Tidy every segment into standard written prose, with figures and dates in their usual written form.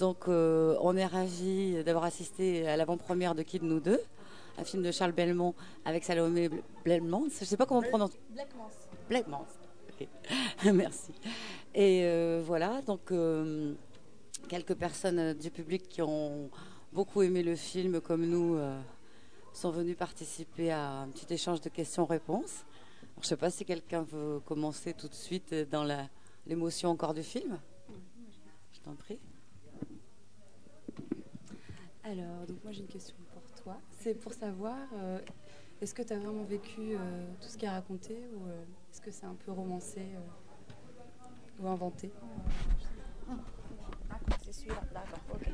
Donc, on est ravis d'avoir assisté à l'avant-première de Qui de nous deux, un film de Charles Belmont avec Salomé Belmont. Je ne sais pas comment on prononce. Blackmans. Blackmont. Ok. Merci. Et voilà, donc quelques personnes du public qui ont beaucoup aimé le film, comme nous, sont venus participer à un petit échange de questions-réponses. Alors, je ne sais pas si quelqu'un veut commencer tout de suite dans l'émotion encore du film. Je t'en prie. Alors, donc moi j'ai une question pour toi. C'est pour savoir, est-ce que tu as vraiment vécu tout ce qui est raconté ou est-ce que c'est un peu romancé ou inventé? C'est celui-là, d'accord, ok.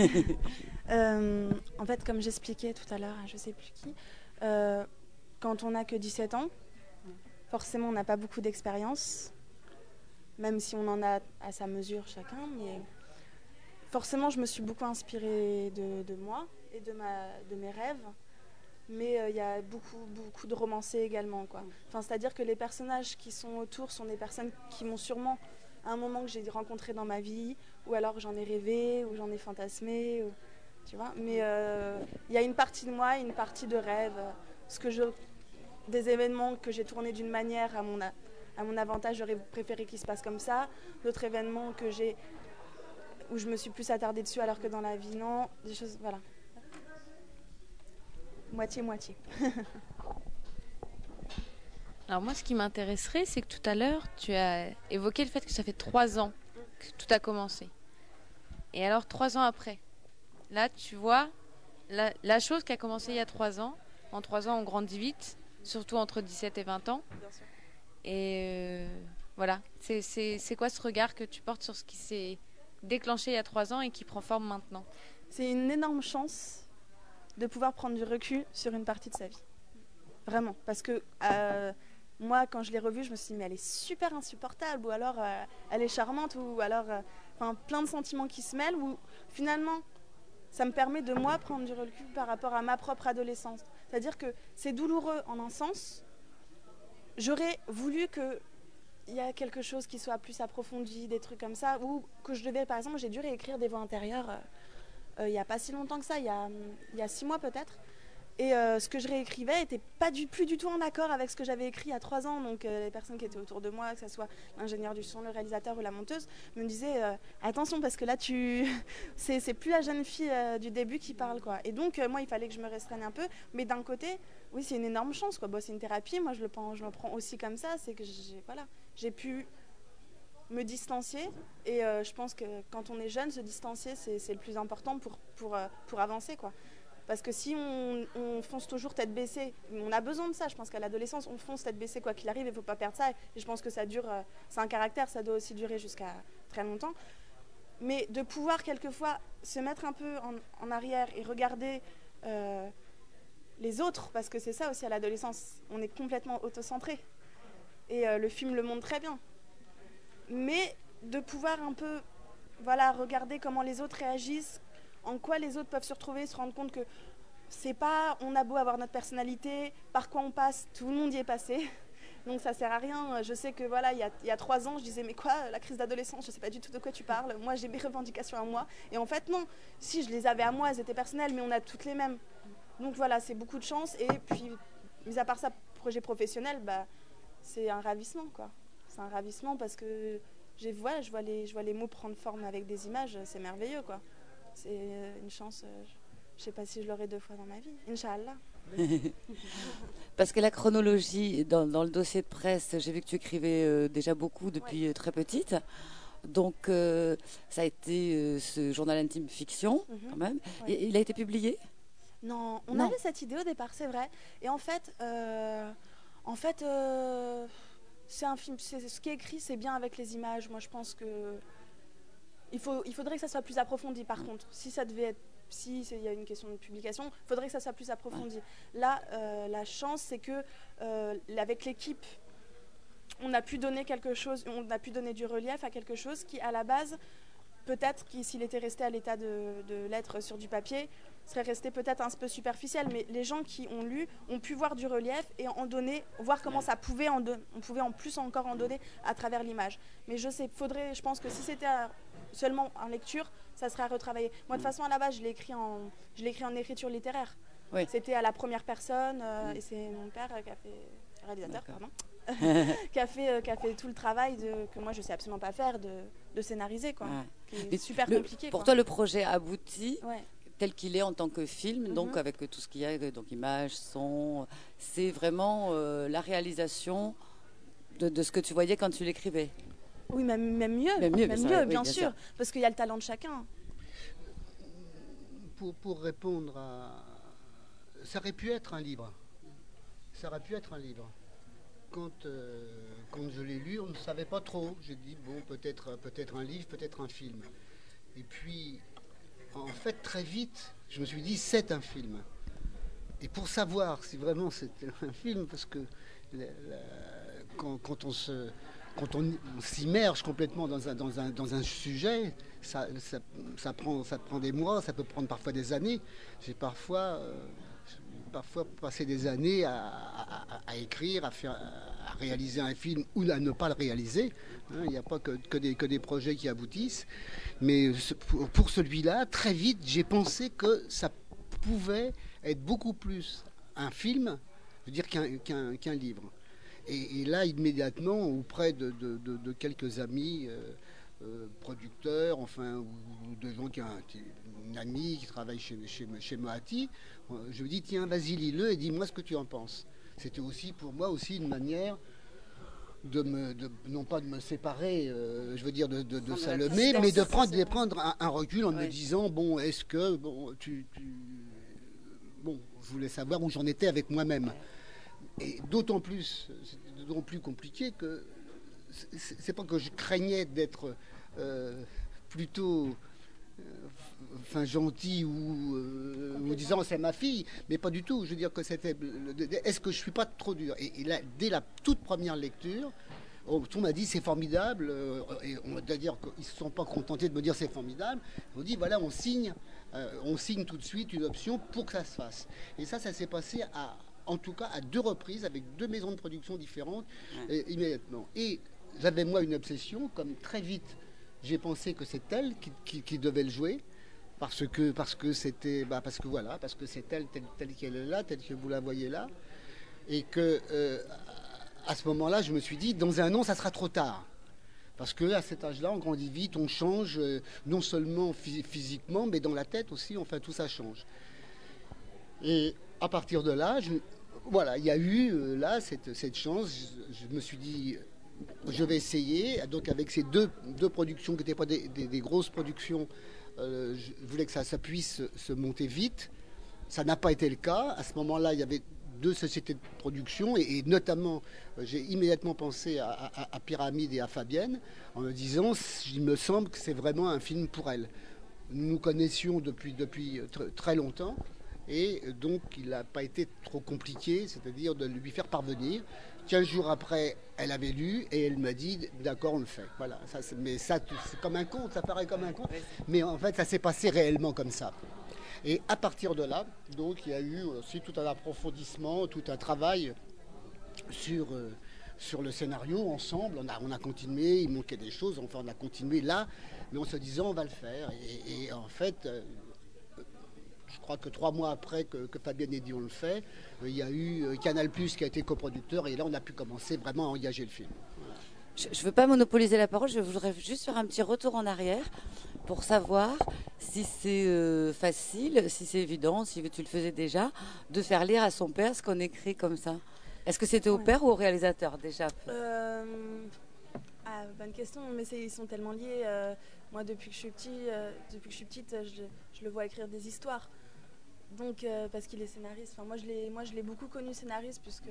En fait, comme j'expliquais tout à l'heure, je sais plus qui, quand on n'a que 17 ans, forcément on n'a pas beaucoup d'expérience, même si on en a à sa mesure chacun, mais forcément je me suis beaucoup inspirée de moi et de mes rêves, mais il y a beaucoup de romancés également, quoi. Enfin, c'est-à-dire que les personnages qui sont autour sont des personnes qui m'ont sûrement, à un moment que j'ai rencontré dans ma vie, ou alors j'en ai rêvé, ou j'en ai fantasmé, tu vois. Mais il y a une partie de moi, une partie de rêve, des événements que j'ai tournés d'une manière à mon avantage, j'aurais préféré qu'ils se passent comme ça. D'autres événements où je me suis plus attardée dessus alors que dans la vie, non. Des choses, voilà. Moitié-moitié. Alors moi, ce qui m'intéresserait, c'est que tout à l'heure, tu as évoqué le fait que ça fait 3 ans que tout a commencé. Et alors, 3 ans après, là, tu vois, la chose qui a commencé il y a 3 ans, en 3 ans, on grandit vite, surtout entre 17 et 20 ans. Bien sûr. Et voilà, c'est quoi ce regard que tu portes sur ce qui s'est déclenché il y a 3 ans et qui prend forme maintenant? C'est une énorme chance de pouvoir prendre du recul sur une partie de sa vie. Vraiment. Parce que moi, quand je l'ai revue, je me suis dit, mais elle est super insupportable, ou alors elle est charmante, ou alors plein de sentiments qui se mêlent, ou finalement, ça me permet de moi prendre du recul par rapport à ma propre adolescence. C'est-à-dire que c'est douloureux en un sens. J'aurais voulu qu'il y a quelque chose qui soit plus approfondi, des trucs comme ça, ou que je devais, par exemple, j'ai dû réécrire des voix intérieures il n'y a pas si longtemps que ça, il y a 6 mois peut-être. Et ce que je réécrivais n'était plus du tout en accord avec ce que j'avais écrit il y a 3 ans. Donc les personnes qui étaient autour de moi, que ce soit l'ingénieur du son, le réalisateur ou la monteuse, me disaient attention parce que là c'est plus la jeune fille du début qui parle, quoi. Et donc moi il fallait que je me restreigne un peu. Mais d'un côté, oui, c'est une énorme chance, quoi. Bon, c'est une thérapie, moi je le prends aussi comme ça. C'est que j'ai pu me distancier. Et je pense que quand on est jeune, se distancier c'est le plus important pour avancer, quoi. Parce que si on fonce toujours tête baissée, on a besoin de ça. Je pense qu'à l'adolescence, on fonce tête baissée quoi qu'il arrive, il ne faut pas perdre ça. Et je pense que ça dure, c'est un caractère, ça doit aussi durer jusqu'à très longtemps. Mais de pouvoir quelquefois se mettre un peu en arrière et regarder les autres, parce que c'est ça aussi à l'adolescence, on est complètement autocentré. Et le film le montre très bien. Mais de pouvoir un peu regarder comment les autres réagissent, en quoi les autres peuvent se retrouver, se rendre compte que c'est pas, on a beau avoir notre personnalité, par quoi on passe, tout le monde y est passé. Donc ça sert à rien. Je sais que il y a 3 ans, je disais mais quoi, la crise d'adolescence, je sais pas du tout de quoi tu parles. Moi j'ai mes revendications à moi. Et en fait non, si je les avais à moi, elles étaient personnelles, mais on a toutes les mêmes. Donc voilà, c'est beaucoup de chance. Et puis, mis à part ça, projet professionnel, c'est un ravissement, quoi. C'est un ravissement parce que je vois les mots prendre forme avec des images, c'est merveilleux, quoi. C'est une chance, je sais pas si je l'aurai 2 fois dans ma vie, Inch'Allah. Parce que la chronologie, dans le dossier de presse, j'ai vu que tu écrivais déjà beaucoup depuis très petite. Donc, ça a été ce journal intime fiction, quand même. Ouais. Et il a été publié? Non, on avait cette idée au départ, c'est vrai. Et en fait, c'est un film. Ce qui est écrit, c'est bien avec les images. Moi, je pense que il faudrait que ça soit plus approfondi. Par contre, si il y a une question de publication, il faudrait que ça soit plus approfondi. Là, la chance, c'est que avec l'équipe, on a pu donner quelque chose, on a pu donner du relief à quelque chose qui, à la base, peut-être que s'il était resté à l'état de lettres sur du papier, serait resté peut-être un peu superficiel, mais les gens qui ont lu ont pu voir du relief et en donner, voir comment ça pouvait on pouvait en plus encore en donner à travers l'image. Mais je pense que si c'était seulement en lecture, ça serait à retravailler. Moi, de toute façon, à la base, je l'ai écrit en écriture littéraire. Oui. C'était à la première personne, et c'est mon père qui a fait, réalisateur, pardon, qui a fait tout le travail que moi, je sais absolument pas faire, de scénariser, quoi. Ouais. Qui est super compliqué. Pour quoi. toi, le projet aboutit Ouais. tel qu'il est en tant que film, donc avec tout ce qu'il y a, donc images, son, c'est vraiment la réalisation de ce que tu voyais quand tu l'écrivais. Oui, même mieux, bien sûr, parce qu'il y a le talent de chacun. Pour répondre à... Ça aurait pu être un livre. Quand je l'ai lu, on ne savait pas trop. J'ai dit, bon, peut-être un livre, peut-être un film. Et puis, en fait, très vite, je me suis dit, c'est un film. Et pour savoir si vraiment c'était un film, parce que quand on s'immerge complètement dans un sujet, ça prend des mois, ça peut prendre parfois des années. J'ai parfois passé des années à écrire, à réaliser un film ou à ne pas le réaliser. Il n'y a pas que des projets qui aboutissent. Mais pour celui-là, très vite, j'ai pensé que ça pouvait être beaucoup plus un film, je veux dire, qu'un livre. Et là, immédiatement, auprès de quelques amis producteurs, enfin, ou de gens une amie qui travaille chez Moati, je me dis, tiens, vas-y, lis-le et dis-moi ce que tu en penses. C'était aussi pour moi aussi une manière non pas de me séparer, je veux dire de Salomé, mais de prendre un recul en me disant, bon, est-ce que, bon, bon, je voulais savoir où j'en étais avec moi-même. Et d'autant plus compliqué que c'est pas que je craignais d'être plutôt gentil ou disant c'est ma fille, mais pas du tout. Je veux dire que c'était est-ce que je suis pas trop dur, et là, dès la toute première lecture, on m'a dit c'est formidable, et on va dire qu'ils se sont pas contentés de me dire c'est formidable. On dit voilà, on signe tout de suite une option pour que ça se fasse. Et ça s'est passé en tout cas à 2 reprises avec 2 maisons de production différentes immédiatement. Et j'avais moi une obsession, comme très vite j'ai pensé que c'est elle qui devait le jouer, parce que c'était parce que c'est elle telle qu'elle est là, telle que vous la voyez là, et que à ce moment-là je me suis dit dans un an ça sera trop tard. Parce qu'à cet âge-là, on grandit vite, on change, non seulement physiquement, mais dans la tête aussi, enfin tout ça change. Et à partir de là, il y a eu là cette chance. Je me suis dit, je vais essayer. Donc avec ces deux productions qui n'étaient pas des grosses productions, je voulais que ça puisse se monter vite. Ça n'a pas été le cas. À ce moment-là, il y avait 2 sociétés de production et notamment, j'ai immédiatement pensé à Pyramide et à Fabienne en me disant, il me semble que c'est vraiment un film pour elle. Nous nous connaissions depuis très longtemps. Et donc, il n'a pas été trop compliqué, c'est-à-dire de lui faire parvenir. 15 jours après, elle avait lu et elle m'a dit d'accord, on le fait. Voilà. Mais ça, c'est comme un conte, ça paraît comme un conte. Mais en fait, ça s'est passé réellement comme ça. Et à partir de là, donc, il y a eu aussi tout un approfondissement, tout un travail sur le scénario ensemble. On a continué, il manquait des choses, enfin, on a continué là, mais en se disant on va le faire. Et en fait. Je crois que 3 mois après que Fabienne ait dit on le fait, il y a eu Canal+ qui a été coproducteur et là on a pu commencer vraiment à engager le film. Voilà. Je ne veux pas monopoliser la parole, je voudrais juste faire un petit retour en arrière pour savoir si c'est facile, si c'est évident, si tu le faisais déjà, de faire lire à son père ce qu'on écrit comme ça. Est-ce que c'était au père ou au réalisateur déjà? Bonne question, mais ils sont tellement liés. Moi, depuis que je suis petite, je le vois écrire des histoires. Donc, parce qu'il est scénariste. Enfin, moi, je l'ai beaucoup connu scénariste puisque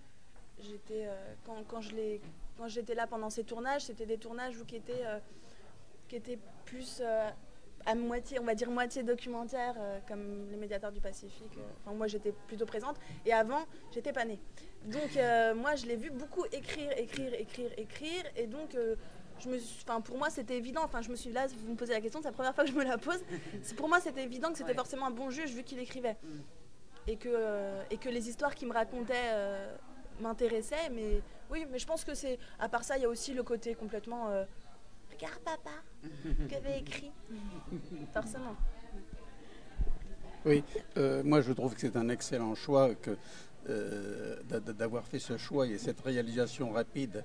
quand j'étais là pendant ces tournages, c'était des tournages qui étaient plus à moitié, on va dire moitié documentaire, comme Les Médiateurs du Pacifique. Moi, j'étais plutôt présente. Et avant, j'étais pas née. Donc, moi, je l'ai vu beaucoup écrire. Et donc, pour moi, c'était évident. Enfin, je me suis là, vous me posez la question, c'est la première fois que je me la pose. Pour moi, c'était évident que c'était forcément un bon juge vu qu'il écrivait. Et que les histoires qu'il me racontait m'intéressaient. Mais oui, mais je pense que c'est... À part ça, il y a aussi le côté complètement... regarde papa, qu'avait écrit. Forcément. Oui, moi je trouve que c'est un excellent choix d'avoir fait ce choix et cette réalisation rapide.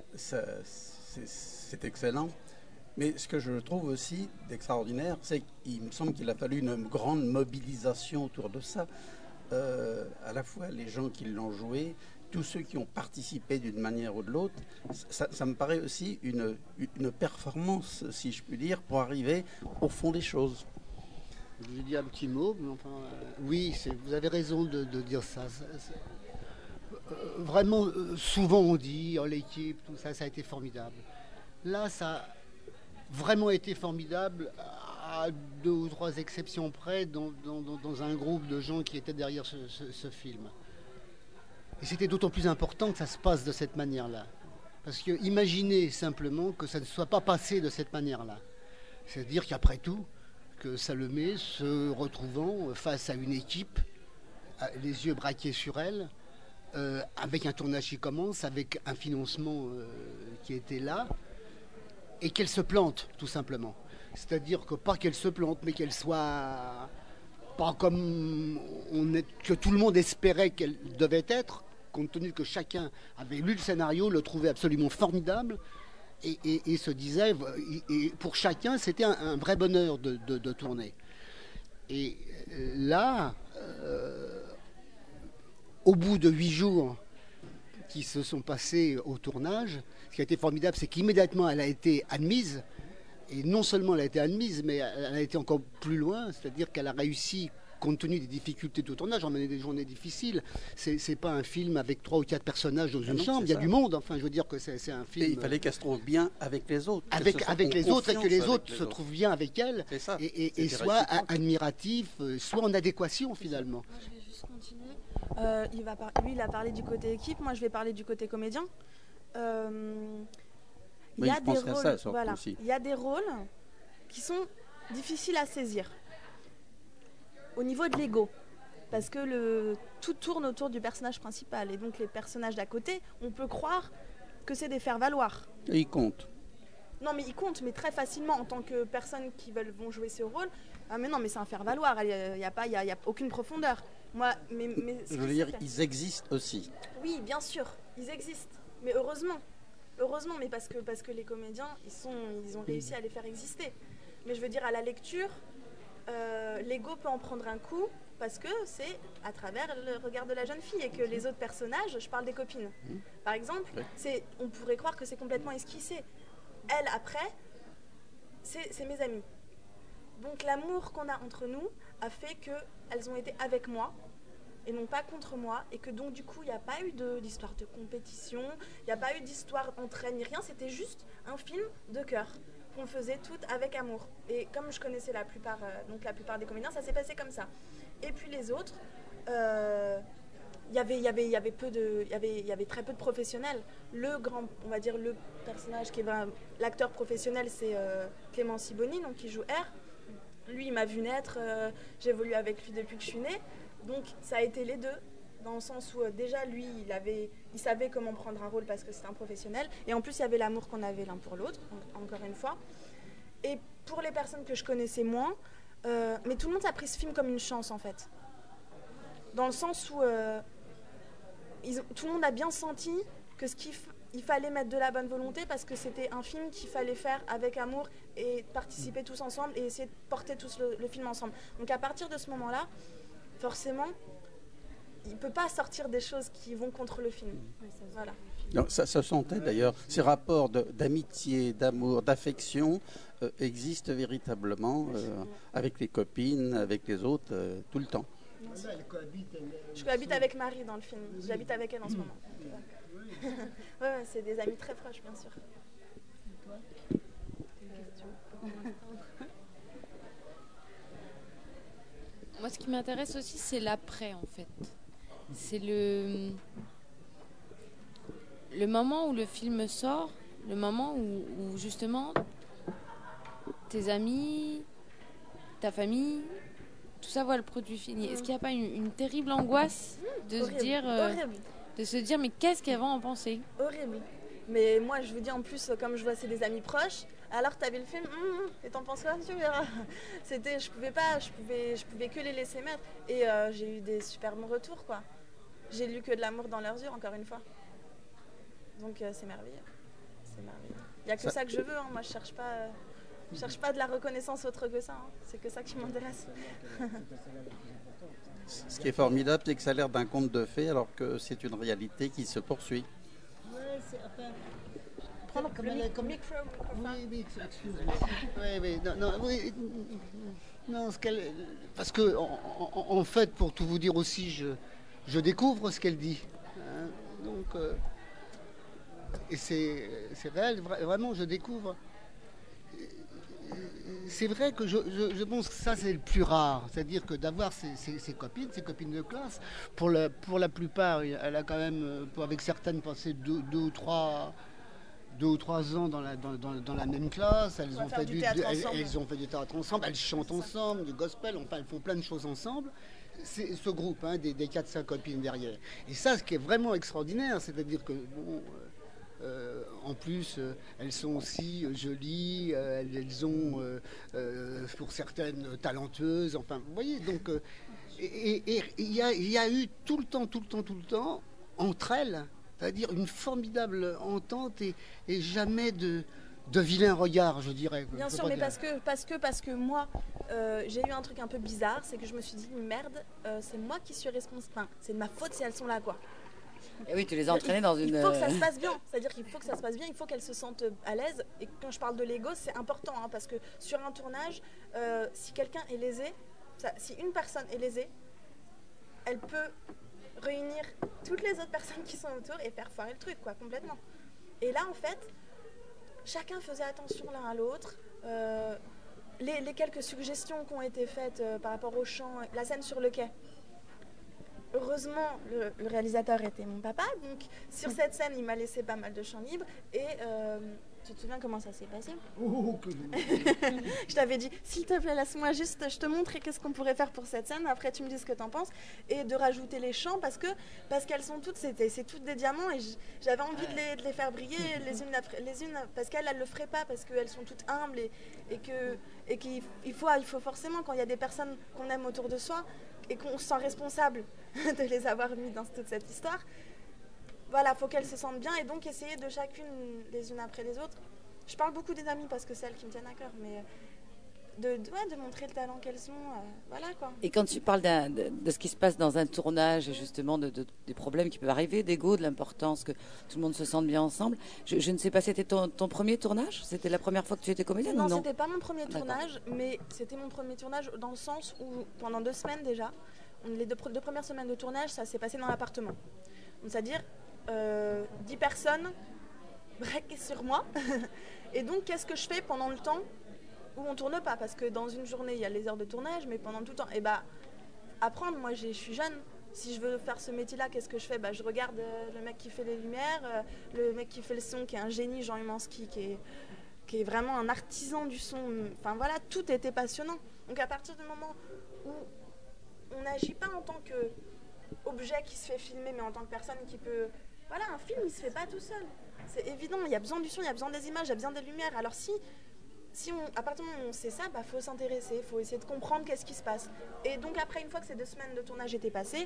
C'est excellent. Mais ce que je trouve aussi d'extraordinaire, c'est qu'il me semble qu'il a fallu une grande mobilisation autour de ça. À la fois les gens qui l'ont joué, tous ceux qui ont participé d'une manière ou de l'autre, ça me paraît aussi une performance, si je puis dire, pour arriver au fond des choses. Je vais dire un petit mot, mais enfin, oui, vous avez raison de dire ça. Vraiment, souvent on dit, l'équipe, tout ça, ça a été formidable. Là, ça a vraiment été formidable, à 2 ou 3 exceptions près, dans un groupe de gens qui étaient derrière ce film. Et c'était d'autant plus important que ça se passe de cette manière-là. Parce que imaginez simplement que ça ne soit pas passé de cette manière-là. C'est-à-dire qu'après tout, que Salomé, se retrouvant face à une équipe, les yeux braqués sur elle, avec un tournage qui commence, avec un financement qui était là, et qu'elle se plante, tout simplement. C'est-à-dire que pas qu'elle se plante, mais qu'elle soit pas comme que tout le monde espérait qu'elle devait être, compte tenu que chacun avait lu le scénario, le trouvait absolument formidable, et se disait, et pour chacun, c'était un vrai bonheur de tourner. Et là, au bout de 8 jours qui se sont passés au tournage, ce qui a été formidable, c'est qu'immédiatement, elle a été admise. Et non seulement elle a été admise, mais elle a été encore plus loin, c'est-à-dire qu'elle a réussi, compte tenu des difficultés de tournage, emmener des journées difficiles. C'est pas un film avec 3 ou 4 personnages dans une chambre, il y a du monde, enfin je veux dire que c'est un film... Et il fallait qu'elle se trouve bien avec les autres. Avec les autres, et que les autres se trouvent bien avec elle, et soit admiratifs, soit en adéquation finalement. Moi, je vais juste continuer. Lui, il a parlé du côté équipe, moi je vais parler du côté comédien. Il y a des rôles, voilà, il y a des rôles qui sont difficiles à saisir au niveau de l'ego, parce que tout tourne autour du personnage principal, et donc les personnages d'à côté, on peut croire que c'est des faire-valoir. Et ils comptent. Non, mais ils comptent, mais très facilement en tant que personnes qui vont jouer ce rôle. Ah mais non, mais c'est un faire-valoir, il n'y a aucune profondeur. Moi, je veux dire, ils existent aussi. Oui, bien sûr, ils existent, mais heureusement. Heureusement, mais parce que les comédiens, ils ont réussi à les faire exister. Mais je veux dire, à la lecture, l'ego peut en prendre un coup, parce que c'est à travers le regard de la jeune fille, et que les autres personnages, je parle des copines. Par exemple, on pourrait croire que c'est complètement esquissé. Elle, après, c'est mes amies. Donc l'amour qu'on a entre nous a fait qu'elles ont été avec moi, et non pas contre moi, et que donc du coup il n'y a pas eu d'histoire de compétition, il n'y a pas eu d'histoire entre elles ni rien, c'était juste un film de cœur qu'on faisait toutes avec amour. Et comme je connaissais la plupart des comédiens, ça s'est passé comme ça. Et puis les autres, il y avait très peu de professionnels. On va dire le personnage qui est l'acteur professionnel, c'est Clément Siboni, donc qui joue R. Lui, il m'a vu naître, j'évolue avec lui depuis que je suis née. Donc ça a été les deux, dans le sens où déjà lui, il savait comment prendre un rôle parce que c'était un professionnel. Et en plus, il y avait l'amour qu'on avait l'un pour l'autre, encore une fois. Et pour les personnes que je connaissais moins, mais tout le monde a pris ce film comme une chance en fait. Dans le sens où tout le monde a bien senti que il fallait mettre de la bonne volonté, parce que c'était un film qu'il fallait faire avec amour et participer tous ensemble et essayer de porter tous le film ensemble. Donc à partir de ce moment-là, forcément, il ne peut pas sortir des choses qui vont contre le film. Voilà. Non, ça sentait d'ailleurs, ces rapports d'amitié, d'amour, d'affection existent véritablement avec les copines, avec les autres, tout le temps. Je cohabite avec Marie dans le film, j'habite avec elle en ce moment. Ouais, c'est des amis très proches, bien sûr. Moi, ce qui m'intéresse aussi, c'est l'après, en fait. C'est le moment où le film sort, le moment où justement tes amis, ta famille, tout ça voit le produit fini. Est-ce qu'il n'y a pas une terrible angoisse de Horrible, se dire, horrible, mais qu'est-ce qu'elles vont en penser? horrible. Mais moi, je vous dis, en plus, comme je vois, c'est des amis proches. Alors, t'as vu le film, et t'en penses quoi? Tu verras. C'était, je pouvais que les laisser mettre. Et j'ai eu des super bons retours, quoi. J'ai lu que de l'amour dans leurs yeux, encore une fois. Donc, c'est merveilleux. C'est merveilleux. Il n'y a que ça que je veux, hein. Moi, je cherche pas de la reconnaissance autre que ça, hein. C'est que ça qui m'intéresse. Ce qui est formidable, c'est que ça a l'air d'un conte de fées alors que c'est une réalité qui se poursuit. Ouais, c'est enfin. Prendre Comme le elle est- comme- micro. Oui, excuse-moi. Oui, non, oui, non, parce que en fait, pour tout vous dire aussi, je découvre ce qu'elle dit. Hein. Donc, et c'est réel, vraiment, je découvre. C'est vrai que je pense que ça c'est le plus rare, c'est-à-dire que d'avoir ses copines de classe, pour la plupart, elle a quand même, avec certaines, passé deux ou trois ans dans la même classe, elles ont fait du théâtre ensemble, elles chantent ensemble, du gospel, enfin elles font plein de choses ensemble. C'est ce groupe, hein, des 4-5 copines derrière. Et ça, ce qui est vraiment extraordinaire, c'est-à-dire que bon. En plus, elles sont aussi jolies, elles ont, pour certaines, talentueuses. Enfin, vous voyez, donc, et il y a eu tout le temps, entre elles, c'est-à-dire une formidable entente et jamais de vilain regard, je dirais. Bien sûr, mais parce que moi, j'ai eu un truc un peu bizarre, c'est que je me suis dit, merde, c'est moi qui suis responsable, enfin, c'est de ma faute si elles sont là, quoi. Et oui, tu les as entraînées dans une... Il faut que ça se passe bien, c'est-à-dire qu'il faut que ça se passe bien, il faut qu'elles se sentent à l'aise. Et quand je parle de l'ego, c'est important, hein, parce que sur un tournage, si quelqu'un est lésé, si une personne est lésée, elle peut réunir toutes les autres personnes qui sont autour et faire foirer le truc, quoi, complètement. Et là, en fait, chacun faisait attention l'un à l'autre. Les quelques suggestions qui ont été faites par rapport au chant, la scène sur le quai. Heureusement, le réalisateur était mon papa, donc sur cette scène, il m'a laissé pas mal de champ libre. Et tu te souviens comment ça s'est passé? Je t'avais dit, s'il te plaît, laisse-moi juste, je te montre qu'est-ce qu'on pourrait faire pour cette scène. Après, tu me dis ce que t'en penses. Et de rajouter les chants parce qu'elles sont toutes, c'est toutes des diamants et j'avais envie de les faire briller les unes après les unes parce qu'elles le feraient pas parce qu'elles sont toutes humbles et qu'il faut forcément, quand il y a des personnes qu'on aime autour de soi et qu'on se sent responsable de les avoir mis dans toute cette histoire, voilà, faut qu'elles se sentent bien et donc essayer de chacune les unes après les autres. Je parle beaucoup des amies parce que c'est elles qui me tiennent à cœur, mais de montrer le talent qu'elles ont, voilà quoi. Et quand tu parles de ce qui se passe dans un tournage, et justement des problèmes qui peuvent arriver, d'ego, de l'importance que tout le monde se sente bien ensemble, je ne sais pas, c'était ton premier tournage? C'était la première fois que tu étais comédienne? Non, ou non, c'était pas mon premier tournage, mais c'était mon premier tournage dans le sens où pendant 2 semaines déjà, les deux premières semaines de tournage, ça s'est passé dans l'appartement. Donc, c'est-à-dire 10 personnes braquées sur moi. Et donc, qu'est-ce que je fais pendant le temps où on tourne pas? Parce que dans une journée, il y a les heures de tournage, mais pendant tout le temps, apprendre, moi je suis jeune. Si je veux faire ce métier-là, qu'est-ce que je fais? Je regarde le mec qui fait les lumières, le mec qui fait le son, qui est un génie, Jean Humansky, qui est vraiment un artisan du son. Enfin voilà, tout était passionnant. Donc à partir du moment où on n'agit pas en tant qu'objet qui se fait filmer, mais en tant que personne qui peut... Voilà, un film, il se fait pas tout seul. C'est évident, il y a besoin du son, il y a besoin des images, il y a besoin des lumières. Alors à partir du moment où on sait ça, faut s'intéresser, il faut essayer de comprendre qu'est-ce qui se passe. Et donc après, une fois que ces 2 semaines de tournage étaient passées,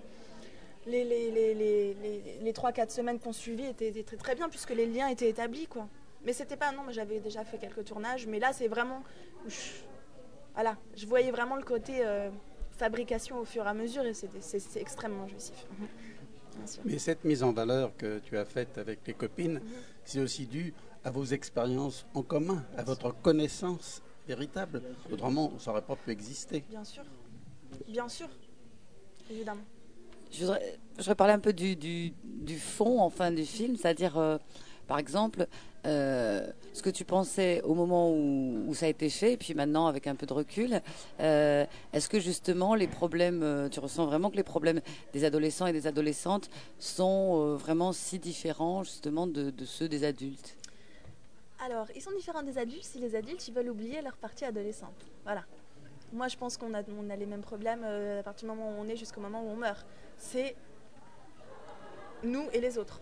les 3-4 semaines qu'on suivit étaient très, très bien, puisque les liens étaient établis, quoi. Mais c'était pas... Non, mais j'avais déjà fait quelques tournages, mais là, c'est vraiment... Voilà, je voyais vraiment le côté fabrication au fur et à mesure, et c'est extrêmement jouissif. Bien sûr. Mais cette mise en valeur que tu as faite avec les copines, c'est aussi dû à vos expériences en commun, à votre connaissance véritable. Autrement, ça n'aurait pas pu exister. Bien sûr, évidemment. Je voudrais parler un peu du fond, enfin, du film, c'est-à-dire, par exemple, ce que tu pensais au moment où ça a été fait, et puis maintenant, avec un peu de recul, est-ce que justement, les problèmes, tu ressens vraiment que les problèmes des adolescents et des adolescentes sont vraiment si différents, justement, de ceux des adultes? Alors, ils sont différents des adultes si les adultes ils veulent oublier leur partie adolescente. Voilà. Moi, je pense qu'on a les mêmes problèmes à partir du moment où on est jusqu'au moment où on meurt. C'est nous et les autres.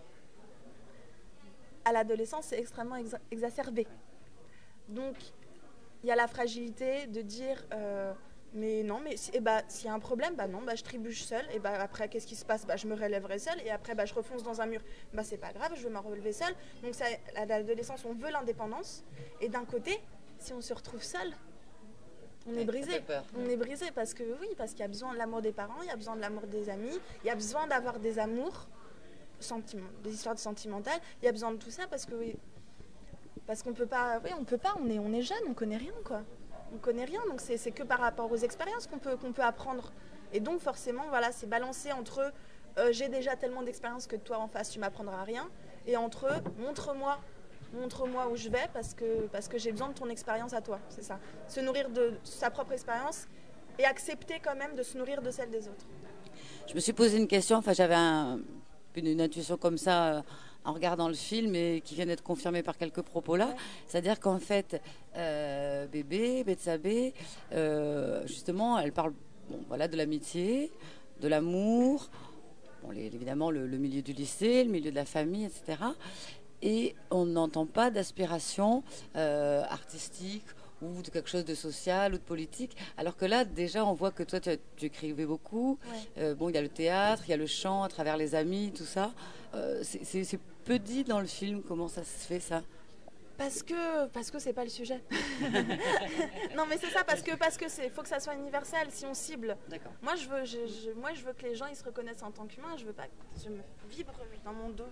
À l'adolescence, c'est extrêmement exacerbé. Donc, il y a la fragilité de dire mais non, mais s'il y a un problème, non, je trébuche seule. Et après, qu'est-ce qui se passe? Je me relèverai seule. Et après, je refonce dans un mur. C'est pas grave, je vais m'en relever seule. Donc, à l'adolescence, on veut l'indépendance. Et d'un côté, si on se retrouve seul, on est brisé. On est brisé parce qu'il y a besoin de l'amour des parents, il y a besoin de l'amour des amis, il y a besoin d'avoir des amours, des histoires sentimentales. Il y a besoin de tout ça parce qu'on peut pas. Oui, on peut pas. On est jeune, on connaît rien, quoi. On connaît rien, donc c'est que par rapport aux expériences qu'on peut apprendre. Et donc forcément, voilà, c'est balancé entre j'ai déjà tellement d'expérience que toi en face tu m'apprendras rien, et entre montre-moi où je vais parce que j'ai besoin de ton expérience à toi. C'est ça. Se nourrir de sa propre expérience et accepter quand même de se nourrir de celle des autres. Je me suis posé une question, j'avais une intuition comme ça en regardant le film et qui vient d'être confirmée par quelques propos là. Ouais. C'est-à-dire qu'en fait, Bethsabée, justement, elle parle de l'amitié, de l'amour, évidemment le milieu du lycée, le milieu de la famille, etc. Et on n'entend pas d'aspiration artistique ou de quelque chose de social ou de politique, alors que là déjà on voit que toi tu écrivais beaucoup. Ouais. Il y a le théâtre, il y a le chant à travers les amis, tout ça. C'est peu dit dans le film. Comment ça se fait, ça? Parce que c'est pas le sujet. Non, mais c'est ça, parce que faut que ça soit universel si on cible. D'accord. Moi je veux que les gens ils se reconnaissent en tant qu'humains. Je veux pas que je me vibre dans mon dos.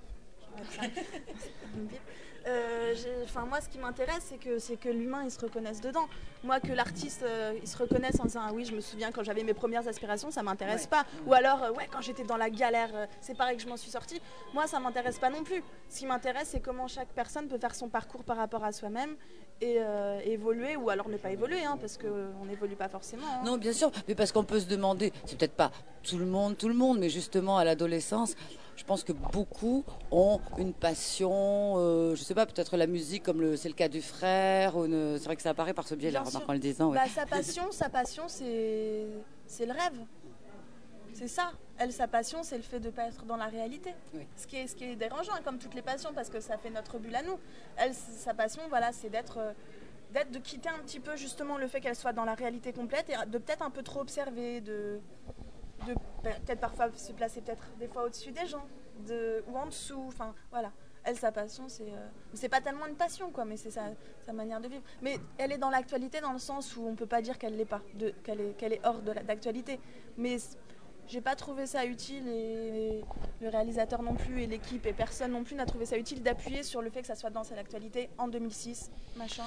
Moi, ce qui m'intéresse, c'est que l'humain il se reconnaisse dedans. Moi, que l'artiste il se reconnaisse en disant ah oui, je me souviens quand j'avais mes premières aspirations, ça m'intéresse pas. Ou alors quand j'étais dans la galère, c'est pareil que je m'en suis sortie. Moi, ça m'intéresse pas non plus. Ce qui m'intéresse, c'est comment chaque personne peut faire son parcours par rapport à soi-même et évoluer, ou alors ne pas évoluer, parce qu'on n'évolue pas forcément. Non, bien sûr, mais parce qu'on peut se demander, c'est peut-être pas tout le monde, mais justement à l'adolescence. Je pense que beaucoup ont une passion, je sais pas, peut-être la musique, comme c'est le cas du frère. C'est vrai que ça apparaît par ce biais-là, en le disant. Ouais. Sa passion, c'est le rêve. C'est ça. Sa passion, c'est le fait de ne pas être dans la réalité. Oui. Ce qui est dérangeant, comme toutes les passions, parce que ça fait notre bulle à nous. Sa passion, c'est de quitter un petit peu justement le fait qu'elle soit dans la réalité complète et de peut-être un peu trop observer, de peut-être parfois se placer peut-être des fois au-dessus des gens ou en dessous, voilà. Sa passion, c'est pas tellement une passion, quoi, mais c'est sa manière de vivre. Mais elle est dans l'actualité dans le sens où on peut pas dire qu'elle l'est pas, qu'elle est hors d'actualité. Mais j'ai pas trouvé ça utile, et le réalisateur non plus, et l'équipe et personne non plus n'a trouvé ça utile d'appuyer sur le fait que ça soit dans l'actualité en 2006, machin.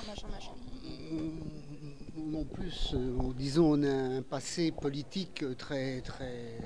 En plus, disons, on a un passé politique très, très...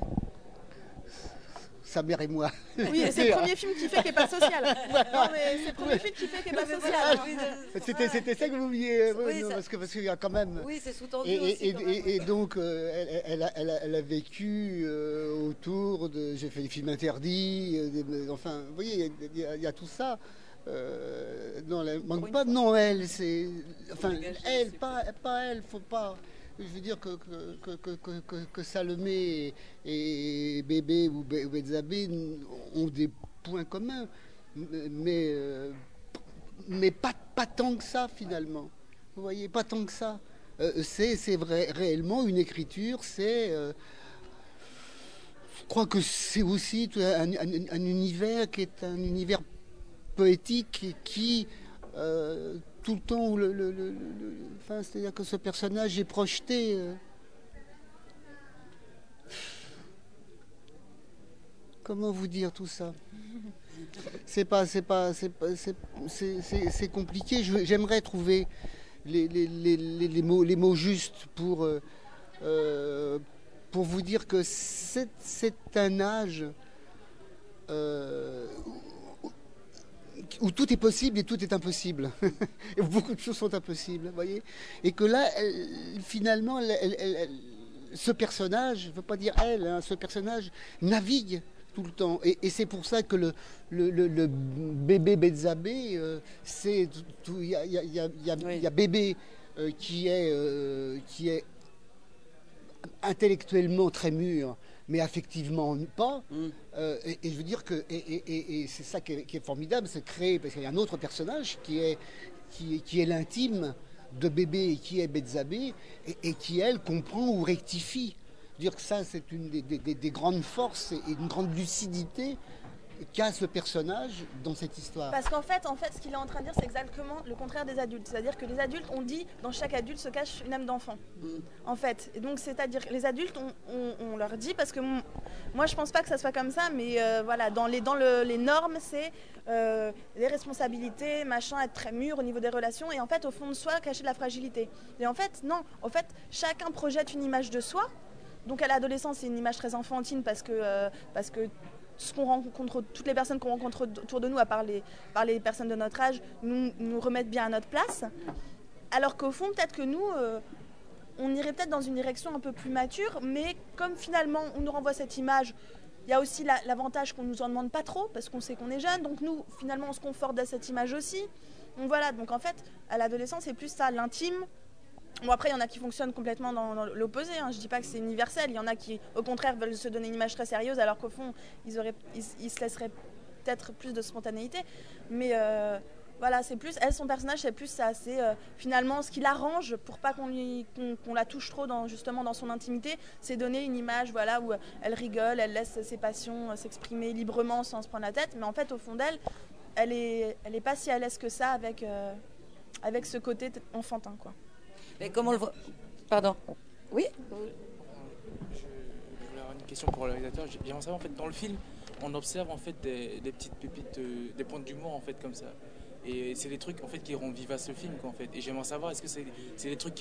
Sa mère et moi. Oui, c'est le premier film qui fait qui n'est pas social. Non, mais c'est le premier film qui fait qui n'est pas social. C'était ça que vous vouliez. Oui, parce qu'il y a quand même. Oui, c'est sous-tendu et donc, elle a vécu autour de. J'ai fait des films interdits. Enfin, vous voyez, il y a tout ça. Non, elle manque pas de Noël. C'est. Enfin, elle, pas elle, faut pas. Je veux dire que Salomé et Bébé ou Bethsabée ont des points communs, mais pas tant que ça finalement. Vous voyez, pas tant que ça. C'est vrai, réellement une écriture. Je crois que c'est aussi un univers qui est un univers poétique qui tout le temps où c'est-à-dire que ce personnage est projeté. Comment vous dire tout ça? C'est compliqué. J'aimerais trouver les mots justes pour vous dire que c'est un âge où tout est possible et tout est impossible. Et beaucoup de choses sont impossibles, vous voyez. Et que là, finalement, ce personnage, je ne veux pas dire elle, ce personnage navigue tout le temps. Et c'est pour ça que le bébé Bethzabée, c'est il y a bébé qui est intellectuellement très mûr, mais affectivement pas. Et je veux dire que et c'est ça qui est formidable, c'est créer, parce qu'il y a un autre personnage qui est l'intime de bébé et qui est Bethzabée et qui elle comprend ou rectifie. Dire que ça c'est une des grandes forces et une grande lucidité qu'a ce personnage dans cette histoire. Parce qu'en fait, ce qu'il est en train de dire, c'est exactement le contraire des adultes. C'est-à-dire que les adultes, on dit, dans chaque adulte se cache une âme d'enfant. En fait. Et donc, c'est-à-dire que les adultes, on leur dit, parce que moi, je pense pas que ça soit comme ça, mais voilà, dans les normes, c'est les responsabilités, machin, être très mûr au niveau des relations, et en fait, au fond de soi, cacher de la fragilité. Et en fait, non. En fait, chacun projette une image de soi. Donc, à l'adolescence, c'est une image très enfantine parce que ce qu'on rencontre, toutes les personnes qu'on rencontre autour de nous, à part les personnes de notre âge, nous remettent bien à notre place. Alors qu'au fond, peut-être que nous, on irait peut-être dans une direction un peu plus mature, mais comme finalement on nous renvoie cette image, il y a aussi l'avantage qu'on nous en demande pas trop, parce qu'on sait qu'on est jeune, donc nous, finalement, on se conforte à cette image aussi. Donc voilà, donc en fait, à l'adolescence, c'est plus ça, l'intime. Bon, après, il y en a qui fonctionnent complètement dans l'opposé. Hein. Je ne dis pas que c'est universel. Il y en a qui, au contraire, veulent se donner une image très sérieuse, alors qu'au fond, ils se laisseraient peut-être plus de spontanéité. Mais voilà, c'est plus... Elle, son personnage, c'est plus ça. C'est finalement ce qui l'arrange pour pas qu'on la touche trop justement dans son intimité. C'est donner une image voilà, où elle rigole, elle laisse ses passions s'exprimer librement sans se prendre la tête. Mais en fait, au fond d'elle, elle est pas si à l'aise que ça avec ce côté enfantin, quoi. Mais comment on le voit? Pardon. Oui. Je voulais avoir une question pour le réalisateur. J'aimerais savoir, en fait, dans le film, on observe en fait des petites pépites, des points d'humour en fait comme ça. Et c'est des trucs en fait qui rendent vivace le film, quoi, en fait. Et j'aimerais savoir, est-ce que c'est des trucs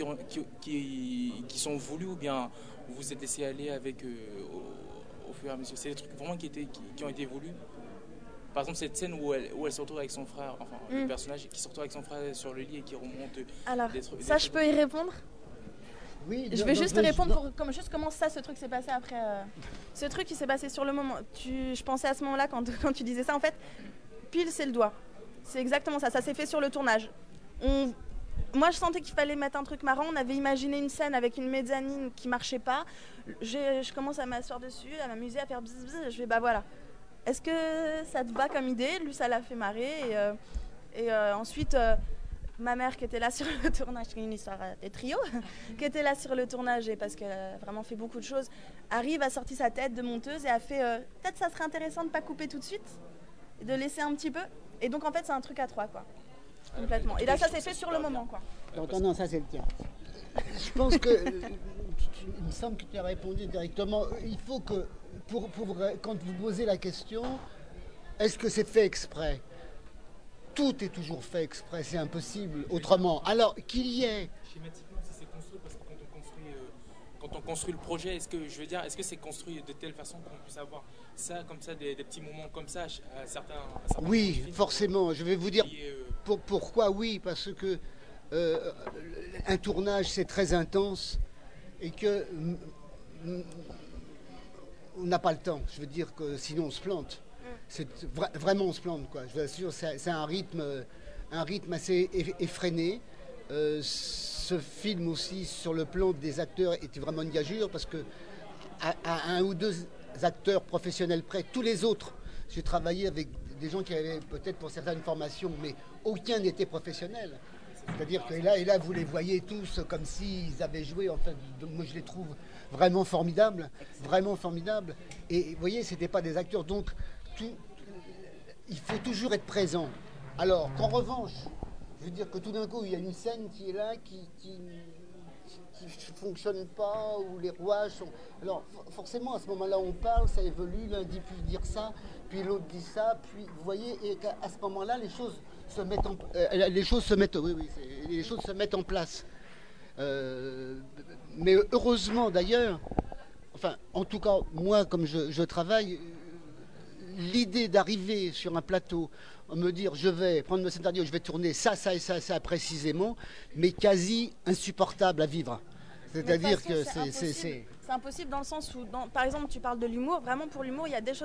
qui sont voulus ou bien vous vous êtes laissé aller avec au fur et à mesure. C'est des trucs vraiment qui ont été voulus. Par exemple, cette scène où elle se retrouve avec son frère, enfin le personnage qui se retrouve avec son frère sur le lit et qui remonte. Alors, ça, je peux y répondre? Oui, je vais juste te répondre pour juste comment ce truc s'est passé après. Ce truc qui s'est passé sur le moment. Je pensais à ce moment-là quand tu disais ça. En fait, pile, c'est le doigt. C'est exactement ça. Ça s'est fait sur le tournage. Moi, je sentais qu'il fallait mettre un truc marrant. On avait imaginé une scène avec une mezzanine qui marchait pas. Je commence à m'asseoir dessus, à m'amuser, à faire bzz bzz. Je vais bah voilà. Est-ce que ça te va comme idée? Lui, ça l'a fait marrer. Et ensuite, ma mère qui était là sur le tournage, c'est une histoire des trios, qui était là sur le tournage et parce qu'elle a vraiment fait beaucoup de choses, arrive, a sorti sa tête de monteuse et a fait peut-être ça serait intéressant de ne pas couper tout de suite, et de laisser un petit peu. Et donc en fait, c'est un truc à trois, quoi. Complètement. Et là, ça s'est fait sur le moment, quoi. Non, ça c'est le tien. Je pense que, il me semble que tu as répondu directement. Il faut que, quand vous posez la question, est-ce que c'est fait exprès? Tout est toujours fait exprès, c'est impossible autrement. Alors qu'il y ait... Schématiquement, si c'est construit, parce que quand on construit le projet, est-ce que c'est construit de telle façon qu'on puisse avoir ça, comme ça, des petits moments comme ça à certains oui, forcément. Je vais vous dire pourquoi oui, parce que un tournage c'est très intense et que on n'a pas le temps. Je veux dire que sinon on se plante. Vraiment on se plante, quoi. Je vous assure, c'est un rythme assez effréné. Ce film aussi sur le plan des acteurs était vraiment une gageure parce que à un ou deux acteurs professionnels près, tous les autres, j'ai travaillé avec des gens qui avaient peut-être pour certaines formations, mais aucun n'était professionnel. C'est-à-dire que là, vous les voyez tous comme s'ils avaient joué. En fait, moi, je les trouve vraiment formidables, vraiment formidables. Et vous voyez, c'était pas des acteurs. Donc, il faut toujours être présent. Alors qu'en revanche, je veux dire que tout d'un coup, il y a une scène qui est là, qui ne fonctionne pas, où les rouages sont... Alors forcément, à ce moment-là, on parle, ça évolue, l'un dit peut dire ça, puis l'autre dit ça, puis vous voyez, et à ce moment-là, les choses se mettent en place. Mais heureusement d'ailleurs, enfin, en tout cas, moi, comme je travaille, l'idée d'arriver sur un plateau, me dire je vais prendre mon scénario, je vais tourner ça et ça précisément, mais quasi insupportable à vivre. C'est-à-dire que c'est impossible dans le sens où, par exemple, tu parles de l'humour. Vraiment, pour l'humour, il y a des choses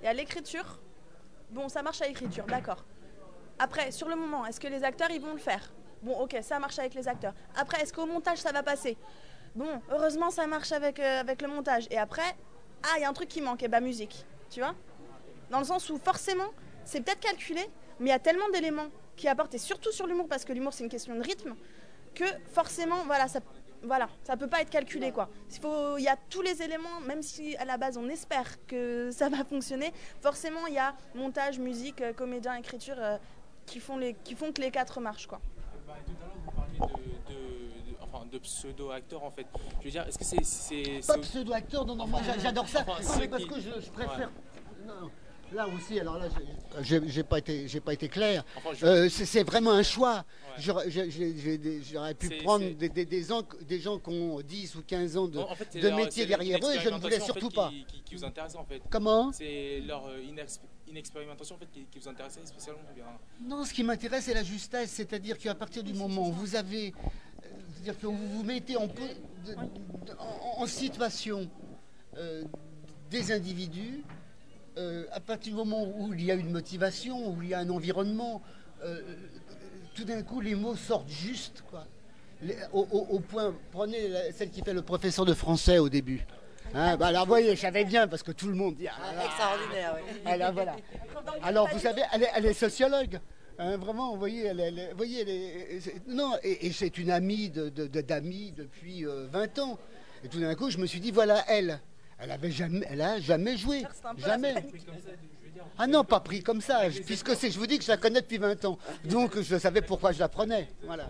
Et à l'écriture, bon, ça marche à l'écriture, d'accord. Après, sur le moment, est-ce que les acteurs, ils vont le faire? Bon, ok, ça marche avec les acteurs. Après, est-ce qu'au montage, ça va passer? Bon, heureusement, ça marche avec le montage. Et après, il y a un truc qui manque, et musique, tu vois? Dans le sens où, forcément, c'est peut-être calculé, mais il y a tellement d'éléments qui apportent, et surtout sur l'humour, parce que l'humour, c'est une question de rythme, que forcément, ça peut pas être calculé, quoi. Il y a tous les éléments, même si à la base on espère que ça va fonctionner, forcément il y a montage, musique, comédien, écriture qui font que les quatre marchent, quoi. Tout à l'heure, vous parliez de pseudo-acteurs, en fait. Je veux dire, est-ce que c'est... Pas pseudo-acteur, non, moi j'adore ça. Enfin, Non, mais parce que je préfère... Non. Là aussi, alors là, j'ai pas été clair. Enfin, c'est vraiment un choix. Ouais. J'aurais pu prendre des gens qui ont 10 ou 15 ans de métier derrière eux, et je ne voulais surtout pas. Qui vous intéresse, en fait. Comment? C'est leur inexpérimentation, en fait, qui vous intéressait spécialement, bien. Non, ce qui m'intéresse, c'est la justesse. C'est-à-dire qu'à partir du moment où vous avez... c'est-à-dire que vous vous mettez en situation des individus, à partir du moment où il y a une motivation, où il y a un environnement, tout d'un coup les mots sortent juste, quoi. Au point, prenez celle qui fait le professeur de français au début. Hein, alors vous voyez, je savais bien parce que tout le monde dit extraordinaire, oui. Alors voilà. Alors vous savez, elle est sociologue. Hein, vraiment, vous voyez, non, et c'est une amie d'amis depuis 20 ans. Et tout d'un coup, je me suis dit, voilà, elle a jamais joué. Jamais. Ah non, pas pris comme ça, puisque je vous dis que je la connais depuis 20 ans. Donc je savais pourquoi je la prenais. Voilà.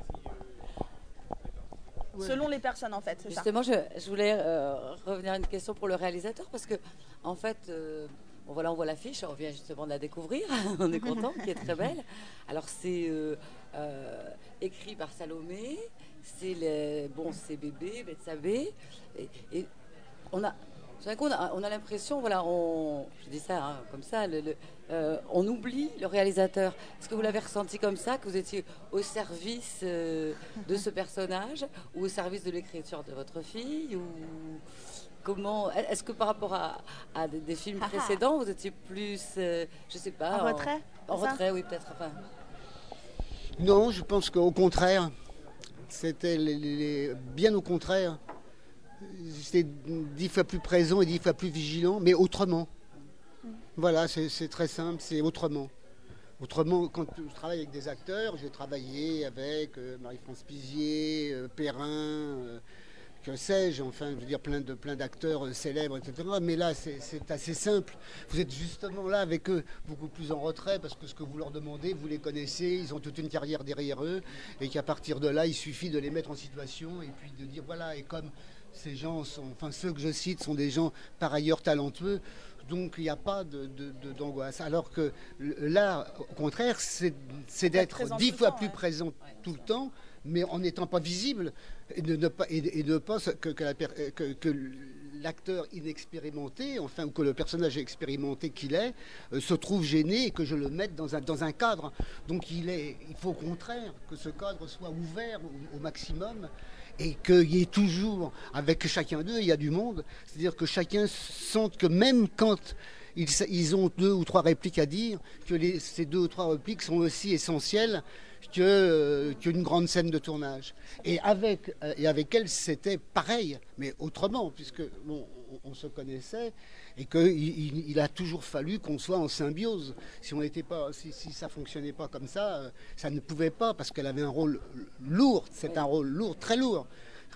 Selon les personnes, en fait, c'est Justement, je voulais revenir à une question pour le réalisateur, parce que, en fait, on voit l'affiche, on vient justement de la découvrir, on est content, qui est très belle. Alors, c'est écrit par Salomé, c'est Bébé, Betsabé, et on a... Tout d'un coup, on a l'impression, je dis ça comme ça, on oublie le réalisateur. Est-ce que vous l'avez ressenti comme ça, que vous étiez au service de ce personnage ou au service de l'écriture de votre fille, ou comment? Est-ce que par rapport à des films précédents, vous étiez plus, je sais pas, en retrait? En retrait, oui, peut-être. Enfin... Non, je pense qu'au contraire, c'était bien au contraire. J'étais 10 fois plus présent et 10 fois plus vigilant, mais autrement. Voilà, c'est très simple, c'est autrement. Autrement, quand je travaille avec des acteurs, j'ai travaillé avec Marie-France Pizier, Perrin, que sais-je, enfin, je veux dire plein d'acteurs célèbres, etc. Mais là, c'est assez simple. Vous êtes justement là avec eux, beaucoup plus en retrait, parce que ce que vous leur demandez, vous les connaissez, ils ont toute une carrière derrière eux, et qu'à partir de là, il suffit de les mettre en situation, et puis de dire, voilà, et comme ces gens ceux que je cite sont des gens par ailleurs talentueux, donc il n'y a pas d'angoisse. Alors que là, au contraire, c'est d'être 10 fois plus présent tout le temps, mais en n'étant pas visible, et de ne pas que l'acteur inexpérimenté, enfin, ou que le personnage expérimenté qu'il est, se trouve gêné et que je le mette dans un cadre. Donc il faut au contraire que ce cadre soit ouvert au maximum, et qu'il y ait toujours, avec chacun d'eux, il y a du monde, c'est-à-dire que chacun sente que même quand ils ont 2 ou 3 répliques à dire, que ces 2 ou 3 répliques sont aussi essentielles qu'une grande scène de tournage. Et avec elle, c'était pareil, mais autrement, puisque on se connaissait, et qu'il a toujours fallu qu'on soit en symbiose. Si ça fonctionnait pas comme ça, ça ne pouvait pas, parce qu'elle avait un rôle lourd. C'est un rôle lourd, très lourd,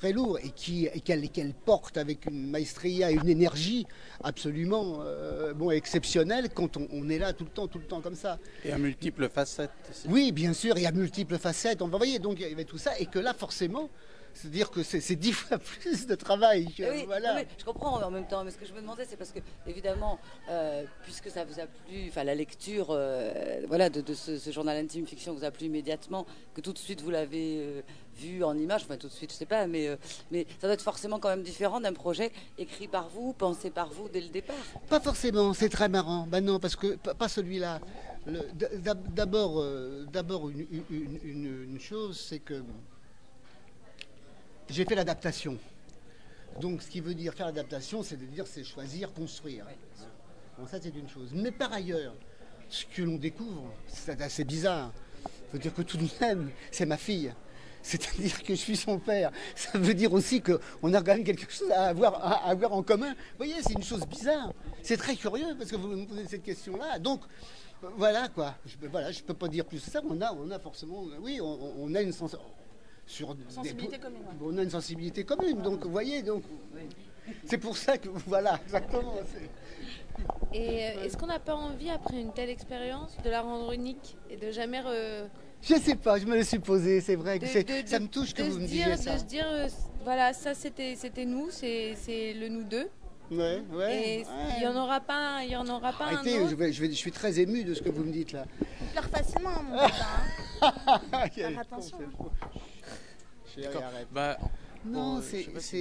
et qu'elle porte avec une maestria et une énergie absolument exceptionnelle quand on est là tout le temps comme ça. Et à multiples facettes aussi. Oui, bien sûr, et à multiples facettes. On va voyez, donc il y avait tout ça, et que là, forcément, c'est-à-dire que c'est 10 fois plus de travail. Oui, voilà. oui, je comprends en même temps, mais ce que je me demandais, c'est parce que, évidemment, puisque ça vous a plu, enfin la lecture de ce journal intime fiction vous a plu immédiatement, que tout de suite vous l'avez vu en image, enfin tout de suite, je sais pas, mais ça doit être forcément quand même différent d'un projet écrit par vous, pensé par vous dès le départ. Pas forcément, c'est très marrant. Ben non, parce que pas celui-là. D'abord, une chose, c'est que j'ai fait l'adaptation. Donc, ce qui veut dire faire l'adaptation, c'est de dire c'est choisir, construire. Bon, ça, c'est une chose. Mais par ailleurs, ce que l'on découvre, c'est assez bizarre. Il faut dire que tout de même, c'est ma fille. C'est-à-dire que je suis son père. Ça veut dire aussi qu'on a quand même quelque chose à avoir en commun. Vous voyez, c'est une chose bizarre. C'est très curieux parce que vous me posez cette question-là. Donc, voilà quoi. Je ne peux pas dire plus que ça. On a forcément, oui, on a une Sensibilité commune. Ouais. On a une sensibilité commune. Donc, vous voyez, donc, c'est pour ça que, voilà, exactement. Et est-ce qu'on n'a pas envie, après une telle expérience, de la rendre unique et de jamais... Je sais pas, je me le suis posé, c'est vrai que ça me touche que vous me disiez ça. De se dire, voilà, ça c'était nous, c'est le nous deux. Ouais. Et il n'y en aura pas, Arrêtez, un autre. je suis très ému de ce que vous me dites là. Il pleure facilement, mon papa. Faire attention. Chérie, arrête. Bah, Non, bon,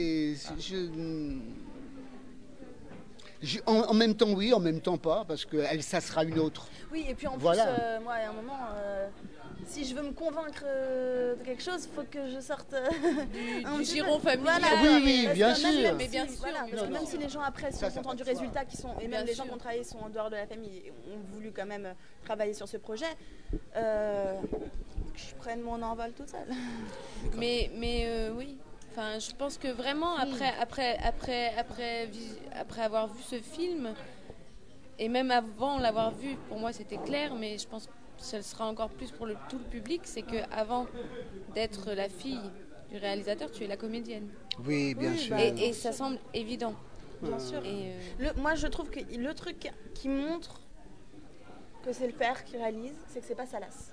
en même temps oui, en même temps pas, parce que ça sera une autre. Oui, et puis en Voilà. plus, moi, à un moment, si je veux me convaincre de quelque chose, il faut que je sorte Du giron familial. Oui, oui, Parce bien que sûr. même Mais bien sûr, voilà, mais parce que non, même non. si les gens après sont Ça contents va du de soi. résultat, et Bien même les gens sûr. qui ont travaillé sont en dehors de la famille et ont voulu quand même travailler sur ce projet, que je prenne mon envol toute seule. Mais oui. Enfin, je pense que vraiment, après avoir vu ce film, et même avant l'avoir vu, pour moi c'était clair, mais je pense que ce sera encore plus pour tout le public, c'est qu'avant d'être la fille du réalisateur, tu es la comédienne. Oui, bien sûr. bah, Et ça semble évident. Bien sûr. Et, Moi, je trouve que le truc qui montre que c'est le père qui réalise, c'est que c'est pas Salas.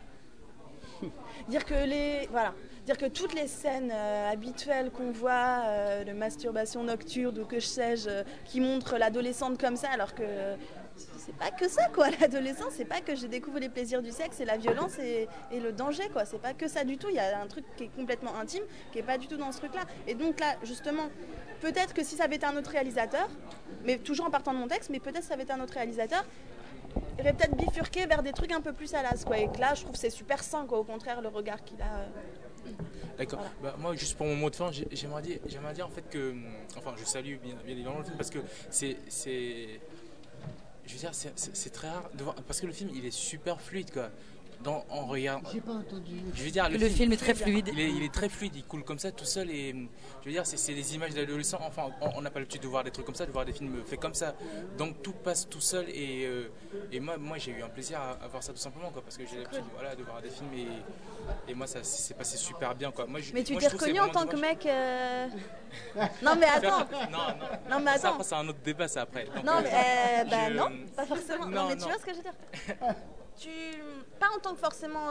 Dire que toutes les scènes habituelles qu'on voit de masturbation nocturne ou que sais-je, qui montrent l'adolescente comme ça, alors que c'est pas que ça quoi. L'adolescence, c'est pas que je découvre les plaisirs du sexe et la violence et le danger quoi. C'est pas que ça du tout. Il y a un truc qui est complètement intime, qui est pas du tout dans ce truc-là. Et donc là, justement, peut-être que si ça avait été un autre réalisateur, mais toujours en partant de mon texte, mais peut-être que ça avait été un autre réalisateur, il aurait peut-être bifurqué vers des trucs un peu plus salaces quoi. Et que là, je trouve que c'est super sain quoi. Au contraire, le regard qu'il a. D'accord. Voilà. Bah, moi, juste pour mon mot de fin, j'aimerais dire en fait que, enfin, je salue bien évidemment le film parce que c'est je veux dire, c'est très rare de voir, parce que le film il est super fluide quoi. En regard. J'ai pas entendu. Je veux dire, Le film est très fluide. il est très fluide, il coule comme ça tout seul et je veux dire, c'est des images d'adolescents. Enfin, on n'a pas l'habitude de voir des trucs comme ça, de voir des films faits comme ça. Donc tout passe tout seul et moi j'ai eu un plaisir à voir ça tout simplement quoi, parce que j'ai l'habitude de voir des films et moi ça s'est passé super bien quoi. Mais tu moi, t'es je trouve reconnu c'est en vraiment tant que dommage. mec. Non mais attends. Non, mais ça, attends. après, c'est un autre débat ça après. Donc, Non mais je- non, pas forcément. Non, mais tu non. vois ce que je veux dire. Pas en tant que forcément.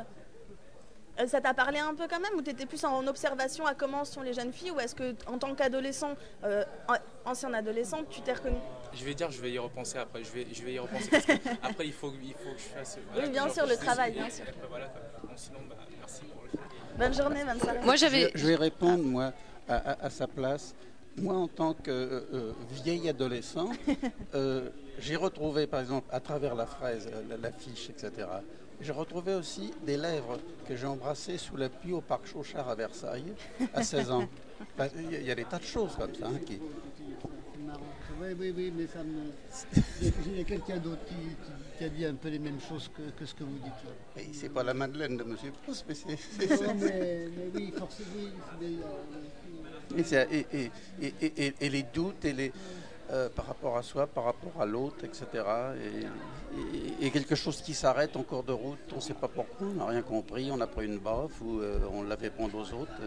Ça t'a parlé un peu quand même, ou t'étais plus en observation à comment sont les jeunes filles, ou est-ce que en tant qu'adolescent, ancien adolescent, tu t'es reconnu? Je vais y repenser après. Je vais y repenser parce que après il faut que je fasse. Oui, bien sûr, le travail, bien sûr. Et après, voilà, quoi. Donc, sinon, merci pour le film. Bonne journée, bonne soirée. moi j'avais. Je vais répondre, moi, à sa place. Moi, en tant que vieil adolescent, j'ai retrouvé, par exemple, à travers la fraise, l'affiche, etc., j'ai retrouvé aussi des lèvres que j'ai embrassées sous la pluie au parc Chauchard à Versailles, à 16 ans. Enfin, il y a des tas de choses comme ça. Qui... C'est marrant. Oui, mais ça me. Il y a quelqu'un d'autre qui a dit un peu les mêmes choses que ce que vous dites là. Et c'est pas la Madeleine de M. Proust, mais c'est Non, mais oui, forcément, oui. et les doutes et les, par rapport à soi, par rapport à l'autre, etc. Et quelque chose qui s'arrête en cours de route, on ne sait pas pourquoi, on n'a rien compris, on a pris une baffe ou on l'a fait prendre aux autres.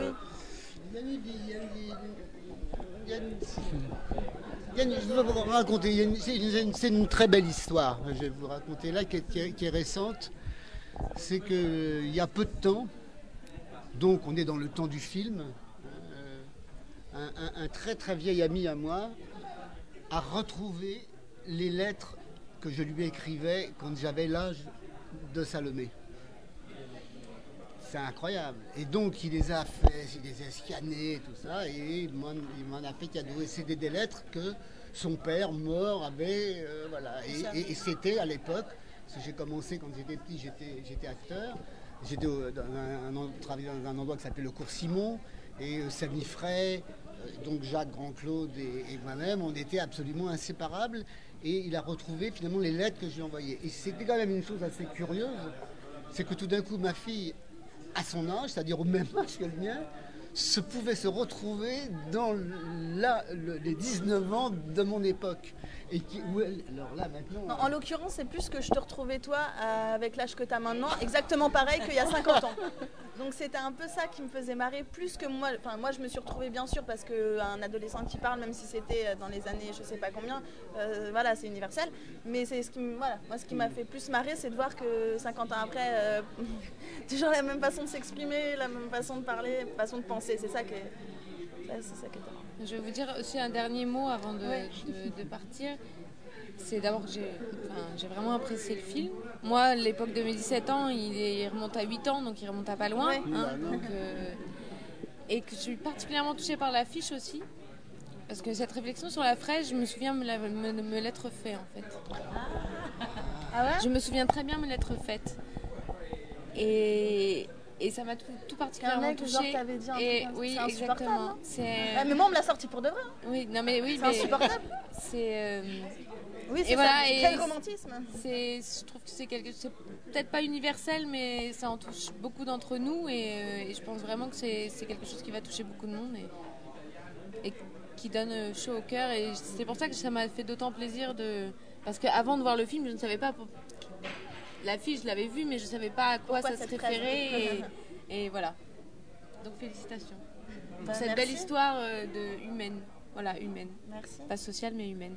Je vais vous raconter, c'est une très belle histoire. Je vais vous raconter là qui est récente. C'est qu'il y a peu de temps, donc on est dans le temps du film, un très très vieil ami à moi a retrouvé les lettres que je lui écrivais quand j'avais l'âge de Salomé. C'est incroyable. Et donc il les a scannés, tout ça, et il m'en a fait cadeau. Et c'était des lettres que son père mort avait, voilà. Et c'était à l'époque, parce que j'ai commencé quand j'étais petit, j'étais acteur. J'étais travaillé dans un endroit qui s'appelait le Cours Simon, et Samy Frey, donc Jacques Grand-Claude et moi-même, on était absolument inséparables. Et il a retrouvé finalement les lettres que je lui ai envoyées. Et c'était quand même une chose assez curieuse, c'est que tout d'un coup, ma fille, à son âge, c'est-à-dire au même âge que le mien, pouvait se retrouver dans les 19 ans de mon époque. Et alors là, maintenant... En l'occurrence, c'est plus que je te retrouvais toi avec l'âge que tu as maintenant, exactement pareil qu'il y a 50 ans. Donc c'était un peu ça qui me faisait marrer, plus que moi. Enfin, moi, je me suis retrouvée bien sûr parce qu'un adolescent qui parle, même si c'était dans les années je sais pas combien, voilà, c'est universel. Mais c'est ce qui m'a fait plus marrer, c'est de voir que 50 ans après, toujours la même façon de s'exprimer, la même façon de parler, façon de penser. C'est ça qui est étonnant. Je vais vous dire aussi un dernier mot avant de partir. C'est d'abord que j'ai vraiment apprécié le film. Moi, à l'époque de mes 17 ans, il remonte à 8 ans, donc il remonte à pas loin. Ouais. Et que je suis particulièrement touchée par l'affiche aussi. Parce que cette réflexion sur la fraise, je me souviens me l'être fait en fait. Ah ouais ? Je me souviens très bien me l'être faite. Et ça m'a tout particulièrement mec, touchée. genre, t'avais dit un truc comme ça. Oui, C'est insupportable, exactement. hein. Mais moi, on me l'a sorti pour de vrai. Hein. Oui, C'est insupportable. Oui, c'est et voilà, ça. Quel romantisme. Je trouve que c'est peut-être pas universel, mais ça en touche beaucoup d'entre nous. Et je pense vraiment que c'est quelque chose qui va toucher beaucoup de monde et qui donne chaud au cœur. Et c'est pour ça que ça m'a fait d'autant plaisir parce qu'avant de voir le film, je ne savais pas... L'affiche, je l'avais vue, mais je ne savais pas à quoi ça se référait. Et voilà. Donc félicitations pour cette belle histoire humaine. Voilà, humaine. Merci. Pas sociale, mais humaine.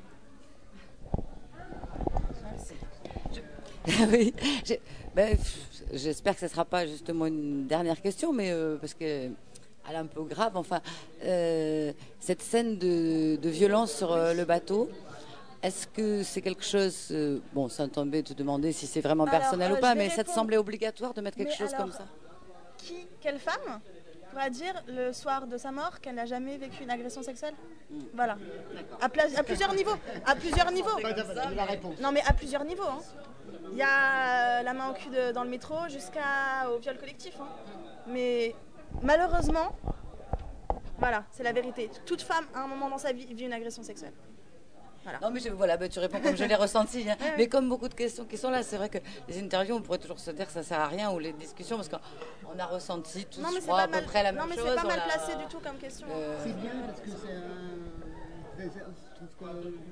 Oui, j'espère que ce ne sera pas justement une dernière question, mais parce qu'elle est un peu grave. Enfin, cette scène de violence sur le bateau, est-ce que c'est quelque chose... bon, ça tombait de te demander si c'est vraiment personnel ou pas, mais ça te semblait obligatoire de mettre quelque chose comme ça? Quelle femme pourra dire le soir de sa mort qu'elle n'a jamais vécu une agression sexuelle? Voilà. À plusieurs niveaux. À plusieurs niveaux. La réponse. Non, mais à plusieurs niveaux. Hein. Il y a la main au cul dans le métro jusqu'au viol collectif. Hein. Mais malheureusement, voilà, c'est la vérité. Toute femme, à un moment dans sa vie, vit une agression sexuelle. Voilà. Non, mais tu réponds comme je l'ai ressenti. Hein. Mais comme beaucoup de questions qui sont là, c'est vrai que les interviews, on pourrait toujours se dire que ça ne sert à rien, ou les discussions, parce qu'on a ressenti tous, je crois, à peu près la même chose. Non, mais c'est pas mal placé du tout comme question. C'est bien parce que c'est un... Je trouve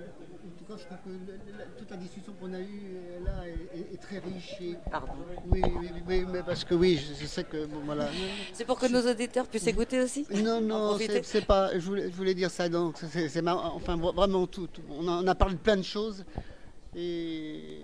que toute la discussion qu'on a eue là est très riche. Pardon. Oui, mais parce que oui, je sais que bon, voilà. C'est pour que nos auditeurs puissent écouter aussi. Non, c'est pas. Je voulais dire ça. Donc, c'est enfin vraiment tout. On a parlé de plein de choses et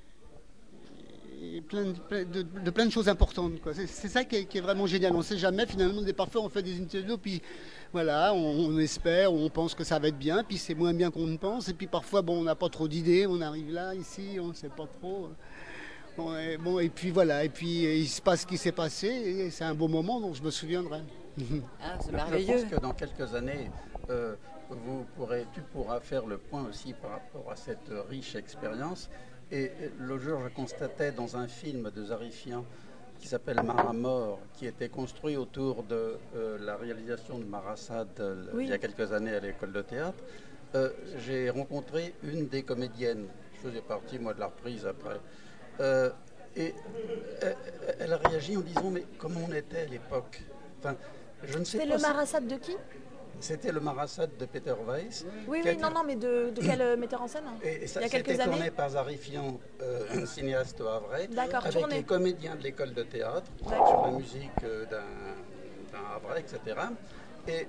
de plein de choses importantes. Quoi. C'est ça qui est vraiment génial. On ne sait jamais finalement. Parfois, on fait des interviews puis. Voilà, on espère, on pense que ça va être bien, puis c'est moins bien qu'on ne pense, et puis parfois, bon, on n'a pas trop d'idées, on arrive là, ici, on ne sait pas trop. Bon, et puis voilà, et puis il se passe ce qui s'est passé, et c'est un beau moment, donc je me souviendrai. C'est merveilleux. Je pense que dans quelques années, tu pourras faire le point aussi par rapport à cette riche expérience. Et l'autre jour, je constatais dans un film de Zarifian, qui s'appelle Maramor, qui était construit autour de la réalisation de Marassad il y a quelques années à l'école de théâtre. J'ai rencontré une des comédiennes. Je faisais partie, moi, de la reprise après. Et elle a réagi en disant, mais comment on était à l'époque? Enfin, je ne sais pas. C'est le Marassad de qui? C'était le Marassad de Peter Weiss. Oui, non, mais de quel metteur en scène? Et ça, il y a quelques c'était années. tourné par Zarifian, un cinéaste au Havrais, avec tourné. les comédiens de l'école de théâtre, sur la musique d'un Havrais, etc. Et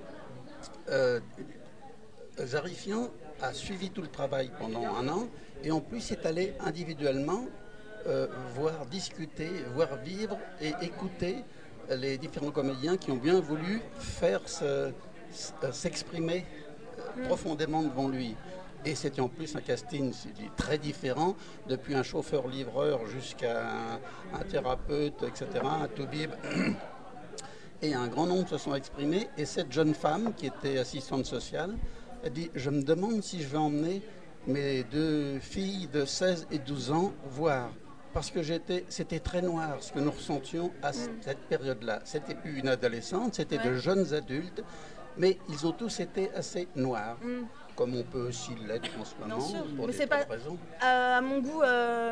Zarifian a suivi tout le travail pendant un an, et en plus est allé individuellement voir discuter, voir vivre et écouter les différents comédiens qui ont bien voulu faire s'exprimer profondément devant lui. Et c'était en plus un casting très différent, depuis un chauffeur-livreur jusqu'à un thérapeute, etc., un toubib. Et un grand nombre se sont exprimés. Et cette jeune femme, qui était assistante sociale, a dit « Je me demande si je vais emmener mes deux filles de 16 et 12 ans voir. » Parce que c'était très noir ce que nous ressentions à cette période-là. C'était plus une adolescente, c'était de jeunes adultes. Mais ils ont tous été assez noirs, comme on peut aussi l'être en ce moment, Bien sûr, pour mais des c'est tas pas de raisons. à mon goût.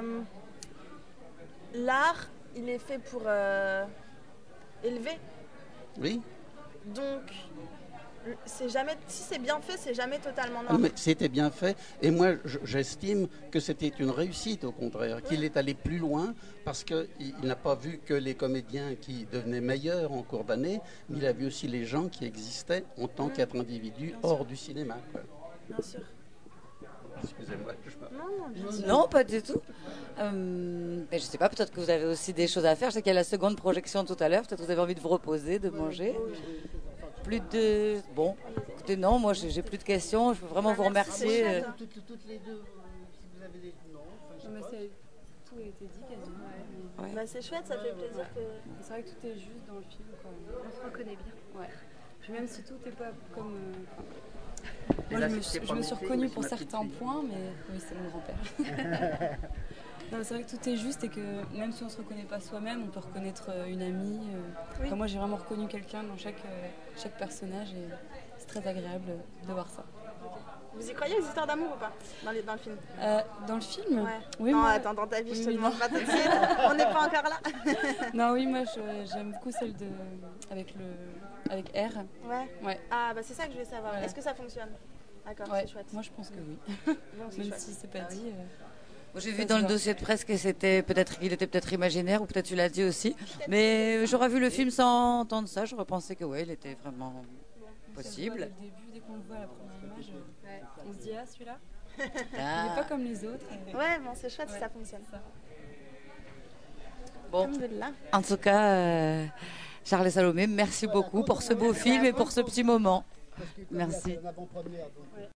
L'art, il est fait pour élever. Oui. Donc, c'est jamais, si c'est bien fait, c'est jamais totalement Ah, noir. mais c'était bien fait. Et moi, j'estime que c'était une réussite, au contraire, qu'il est allé plus loin parce qu'il n'a pas vu que les comédiens qui devenaient meilleurs en cours d'année, mais il a vu aussi les gens qui existaient en tant qu'être individu hors du cinéma, quoi. Bien sûr. Excusez-moi. Non, bien sûr. Non, pas du tout. Mais je sais pas, peut-être que vous avez aussi des choses à faire. Je sais qu'il y a la seconde projection tout à l'heure. Peut-être que vous avez envie de vous reposer, de manger. Plus de... Bon, écoutez, non, moi j'ai plus de questions. Je veux vraiment vous remercier. Toutes les deux, si vous avez des... Non, enfin, je sais Non, mais pas. tout a été dit quasiment. Ouais. Ouais. Bah, c'est chouette, ça fait plaisir que. C'est vrai que tout est juste dans le film. Quoi. On se reconnaît bien. Ouais. Puis même si tout n'est pas comme. Et Moi, là, je me, c'était suis- pas je me mon suis fils, reconnue mais pour c'est ma petite certains fille. points, mais oui, c'est mon grand-père. Non, mais c'est vrai que tout est juste et que même si on ne se reconnaît pas soi-même, on peut reconnaître une amie. Oui. Enfin, moi, j'ai vraiment reconnu quelqu'un dans chaque personnage et c'est très agréable de voir ça. Vous y croyez aux histoires d'amour ou pas dans le film? Dans le film Ouais. Oui, non, moi- attends, dans ta vie, je te oui, demande non. pas tout de suite. On n'est pas encore là. Non, oui, moi, j'aime beaucoup celle avec R. Ouais. Ouais. Ah, bah c'est ça que je voulais savoir. Voilà. Est-ce que ça fonctionne? D'accord, Ouais. c'est chouette. Moi, je pense que oui. Bon, c'est Même chouette. si c'est pas dit. Moi, j'ai Ça vu se dans le voit. dossier de presse que c'était peut-être qu'il était peut-être imaginaire ou peut-être tu l'as dit aussi. Mais j'aurais vu le film sans entendre ça. J'aurais pensé que ouais, il était vraiment possible. Dès le début, dès qu'on le voit à la première image, on se dit ah celui-là, il Ah. n'est pas comme les autres. Ouais, bon, c'est chouette si Ouais. ça fonctionne. Bon, Alhamdoulilah. en tout cas, Charles et Salomé, merci beaucoup pour ce beau film et pour ce petit moment. Parce que comme Merci. il y a une avant-première, donc